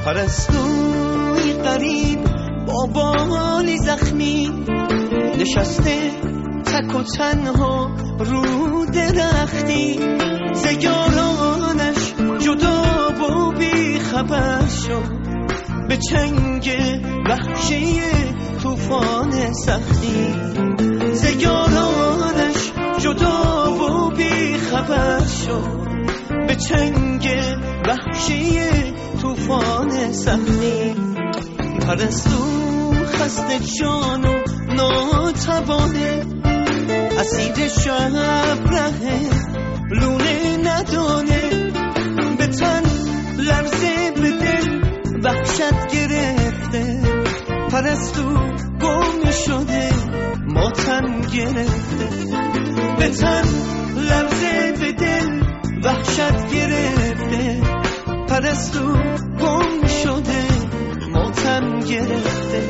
پرستوی قریب با بالی زخمی نشسته تک و تنها رو درختی، ز یارانش جدا و بی خبر شد به چنگ وحشی طوفان سختی، ز یارانش جدا و بی خبر شد به چنگ وحشی طوفان سختی. پرستو خسته جان و ناتوانه، اسیر شب ره لونه ندانه، به تن لرزه به دل وحشت گرفته. پرستو گم شده ماتم گرفته، به تن لرزه به دل وحشت گرفته. پرستو گم شده ماتم گرفته.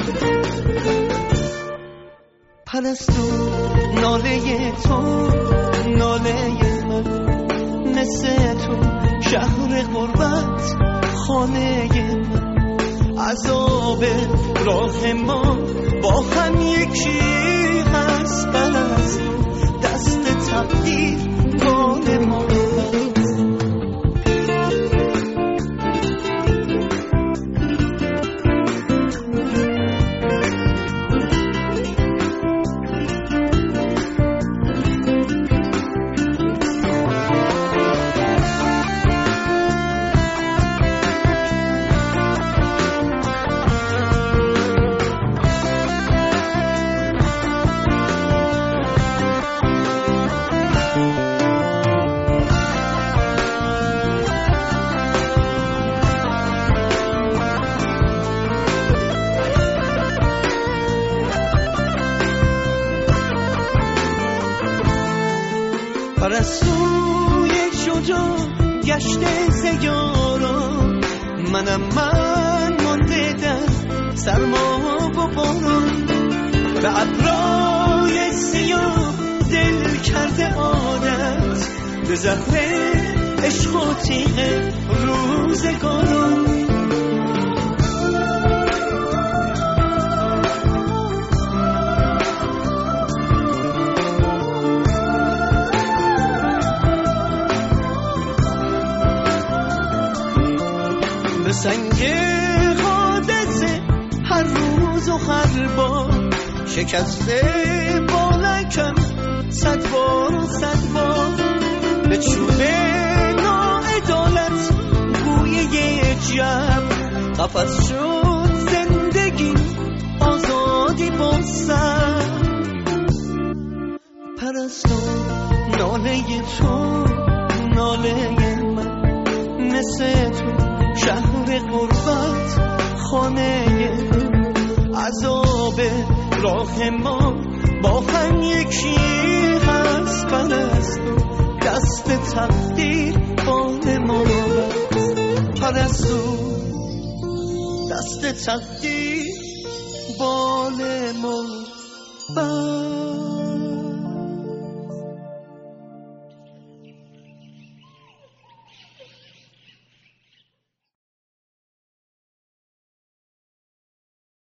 پرستو ناله تو ناله من، مثل تو شهر غربت خانه من. عذاب راه ما با هم یکی هست، پرستو دست تقدیر بال ما. پرستوی جدا گشته ز یاران، منم من مانده در سرما و باران. به ابرای سیاه دل کرده عادت، به زهر عشق و تیغ روزگاران. سنگ حادثه هر روز و هر بار، شکسته بالکم 100 بار و 100 بار. به چوب ناعدالت گوی یه جب، قفس شد زندگی آزادی با سر. پرستو ناله تو ناله من، مثل تو شهر غربت خانه. عذاب راه ما با هم یکی هست، پرستو دست تقدیر بال ما. پرستو دست تقدیر بال ما.